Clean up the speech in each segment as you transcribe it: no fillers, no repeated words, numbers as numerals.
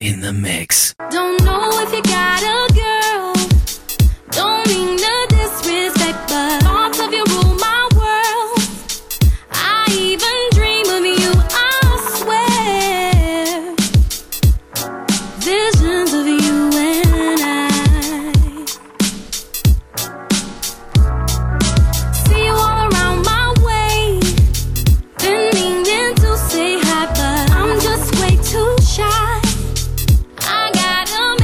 in the mix. Don't know if you got a girl. Don't mean no disrespect, but thoughts of you rule my world. I even dream of you, I swear. Visions of you and I. See you all around my way. Been meaning to say hi, but I'm just way too shy. I got a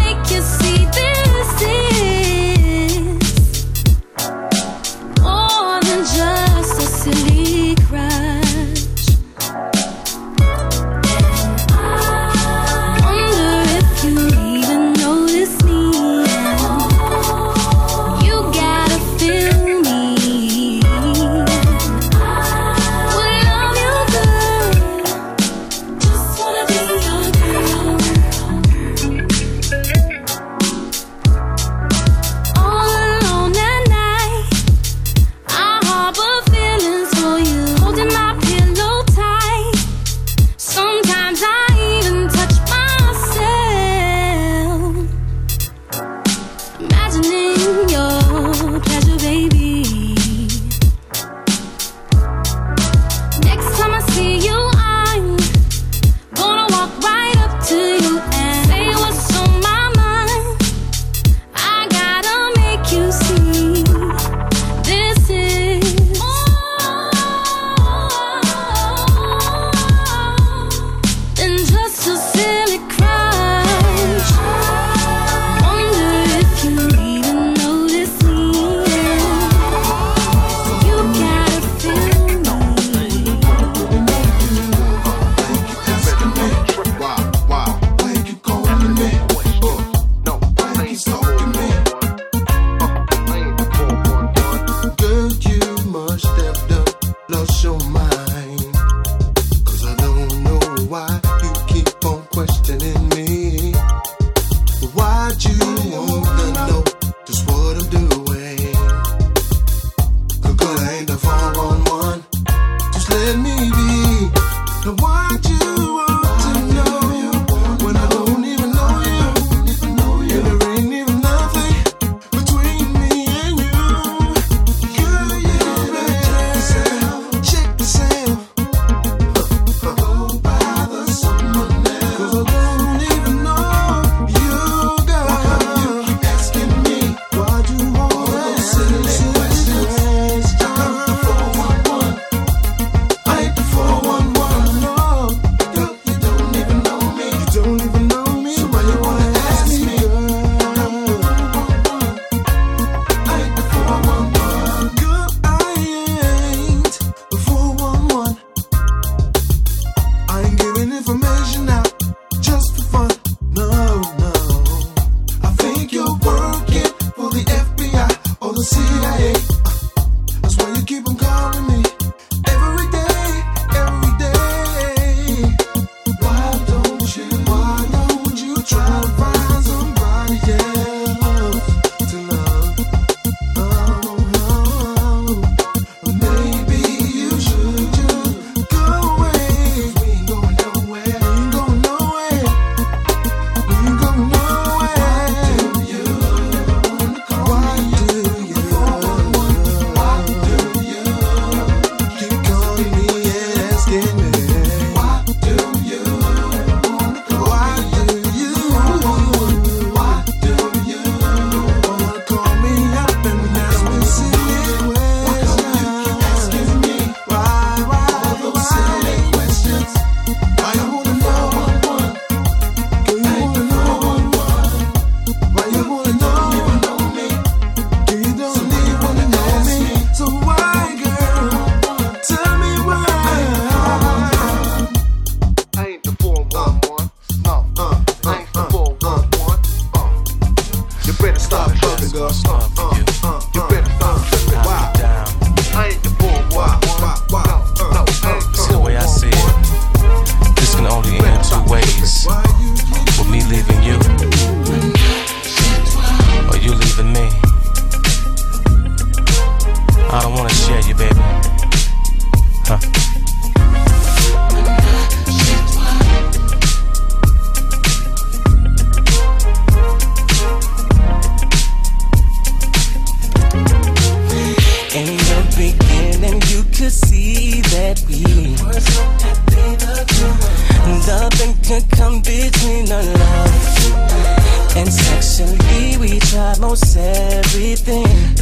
in our love. And sexually we tried most everything.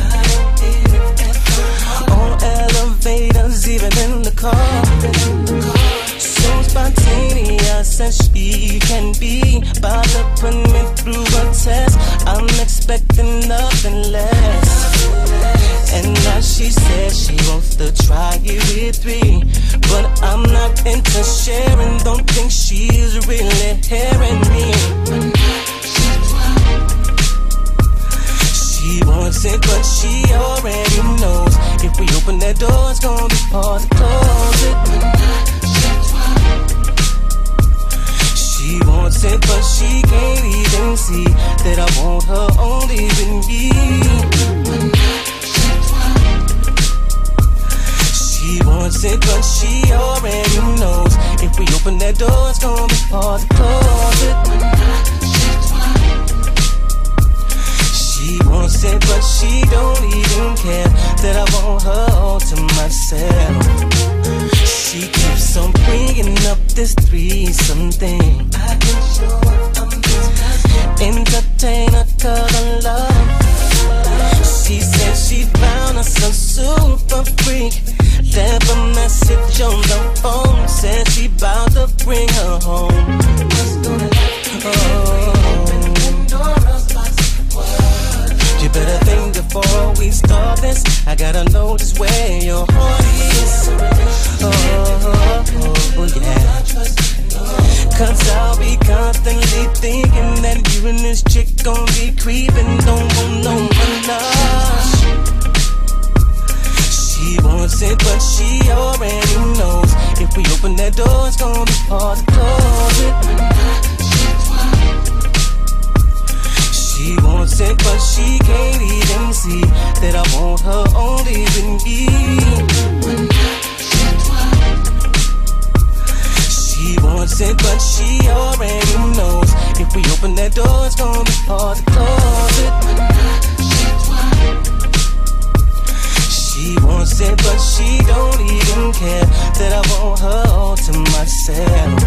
On elevators, even in the car. So spontaneous as she can be. By the put me through a test, I'm expecting nothing less. And now she says she wants to try it with me, but I'm not into sharing. Don't think she's really hearing me. She wants it, but she already knows. If we open that door, it's gonna be hard to close it. She wants it, but she can't even see that I want her only with me. She wants it, but she already knows. If we open that door, it's gonna be hard to close it. She wants it, but she don't even care that I want her all to myself. She keeps on bringing up this threesome thing. I can show her I'm disgusted. Entertain her 'cause I love. She said she found us a super freak. Left a message on the phone. Said she bout to bring her home. What's gonna happen? You better think before we start this. I gotta know just where your heart is. Oh yeah. 'Cause I'll be constantly thinking that you and this chick gon' be creeping. Don't want no menage. She wants it, but she already knows. If we open that door, it's gonna be hard to close it. She wants it, but she can't even see that I want her only with me. She wants it, but she already knows. If we open that door, it's gonna be hard to close it. She wants it, but she don't even care that I want her all to myself.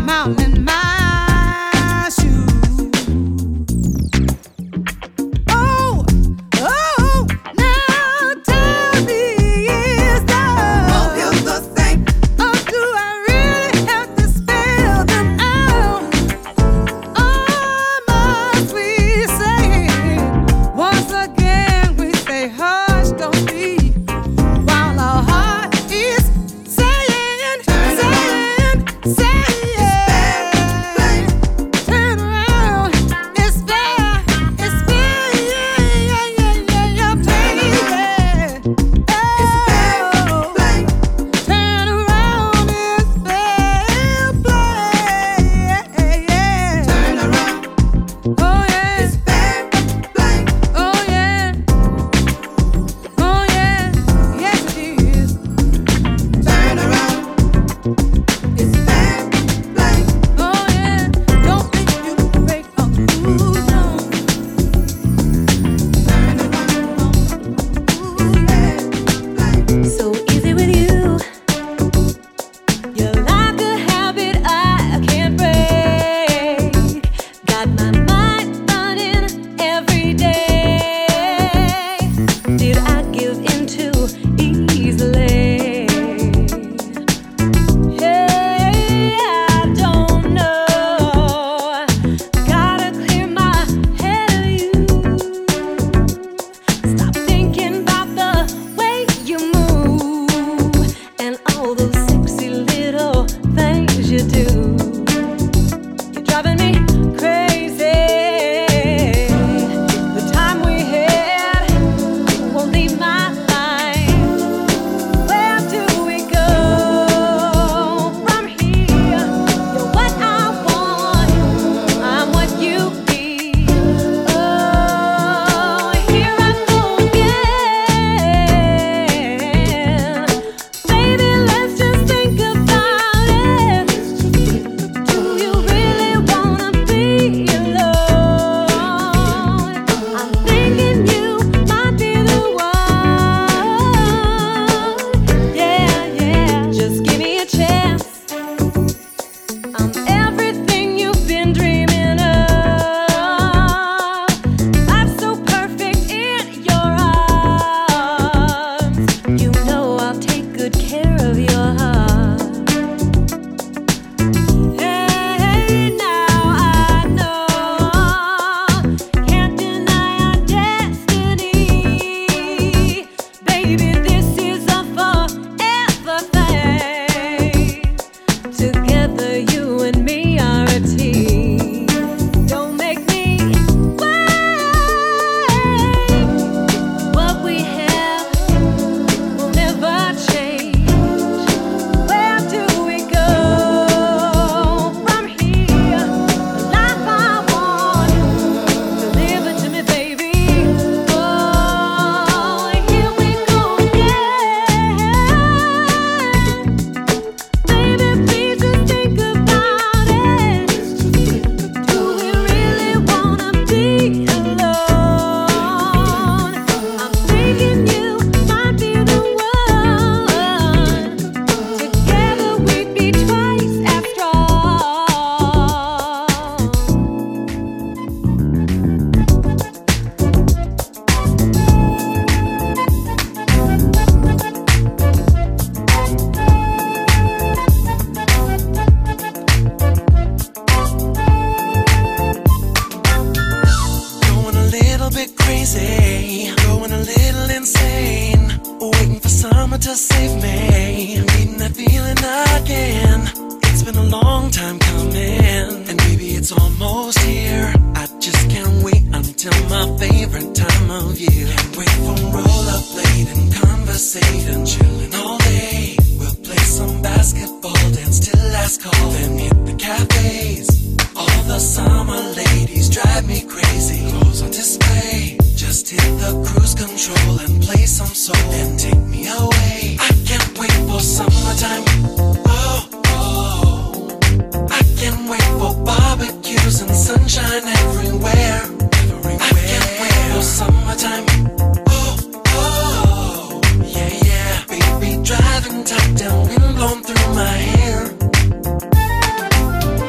Driving top down, wind blown through my hair.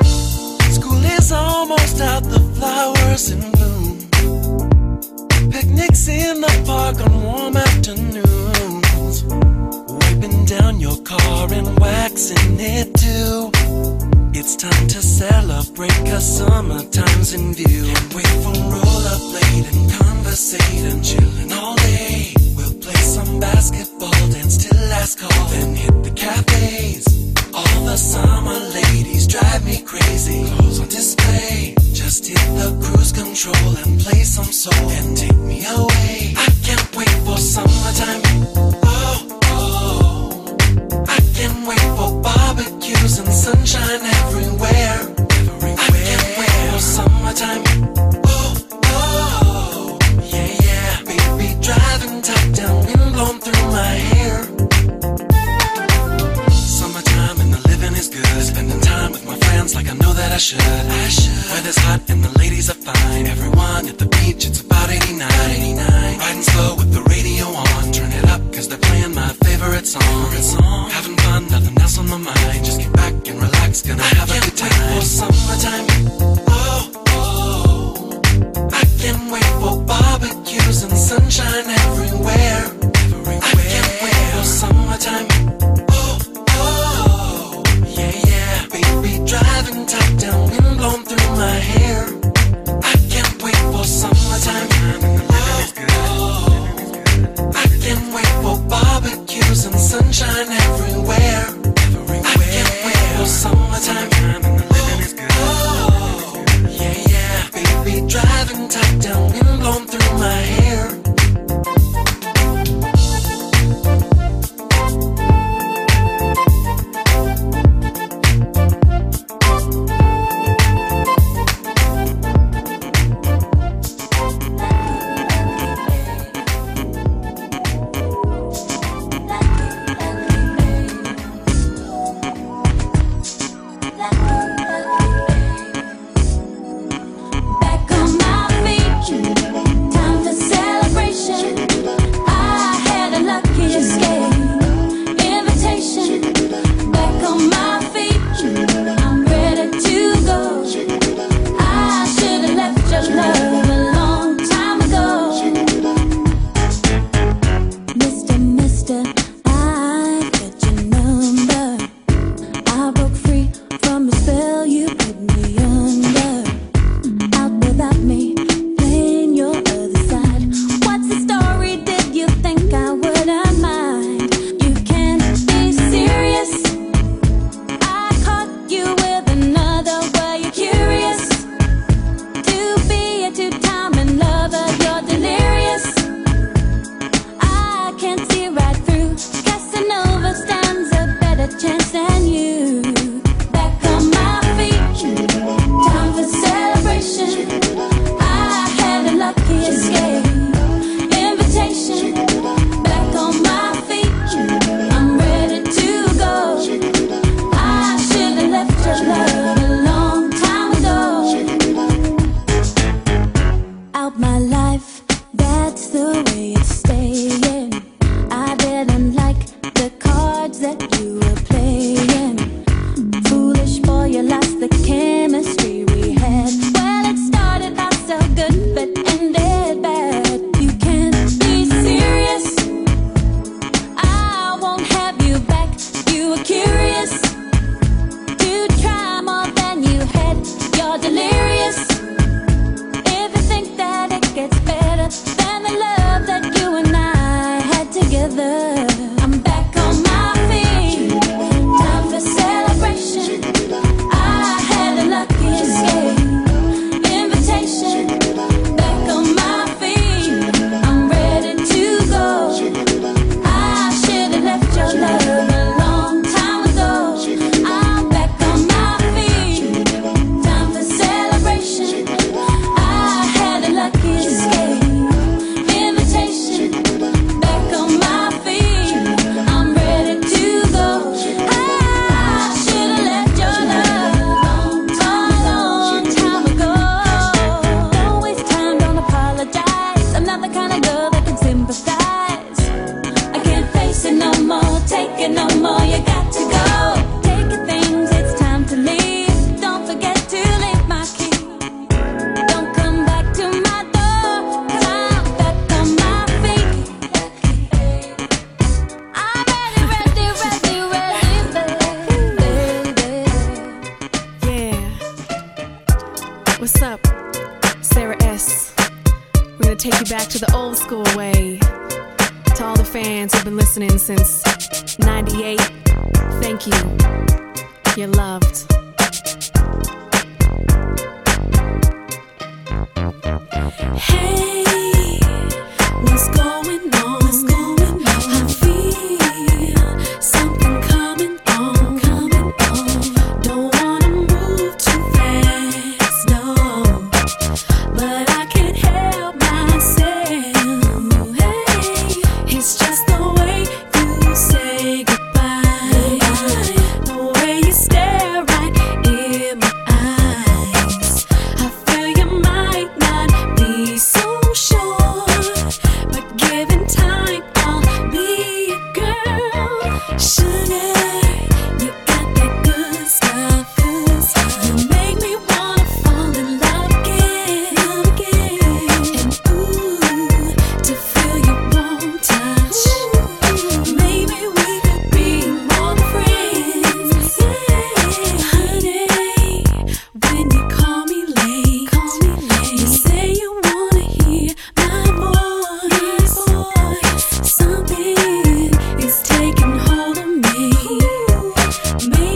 flowers in bloom, picnics in the park on warm afternoons, wiping down your car and waxing it too. It's time to celebrate 'cause summertime's in view. Can't wait for rollerblade and conversate and chillin' all day. We'll play some basketball, dance till last call, then hit the cafes. All the summer ladies drive me crazy. Clothes on display, just hit the cruise control and play some soul and take me away. I can't wait for summertime. Oh, oh. I can't wait for barbecues and sunshine everywhere. I can't wait for summertime. Oh, oh. Yeah, yeah. Baby driving top down, wind blown through my hair. Is good. Spending time with my friends like I know that I should. Weather's hot and the ladies are fine. Everyone at the beach, it's about 89. Riding slow with the radio on. Turn it up 'cause they're playing my favorite song. Having fun, nothing else on my mind. Just get back and relax, gonna have a good time. For summertime. Oh, oh. I can't wait for barbecues and sunshine everywhere. I can't wait for summertime. Driving top down, wind blown through my hair. I can't wait for summertime. I can't wait for barbecues and sunshine everywhere. I can't wait for summertime. take you back to the old school way. To all the fans who've been listening since 98, thank you. You're loved. Hey, what's going on? I feel something coming on. Don't wanna move too fast, no, but I can't help myself. Hey, it's just the way you say goodbye, the way you stare right in my eyes. I feel you might not be so sure, but given time, I'll be a girl. Sugar, you got that good stuff. You make me wanna fall in love again. And ooh, to feel your warm touch. Maybe we could be more than friends. Honey, when you call me late, you say you wanna hear my voice. Something is taking hold of me.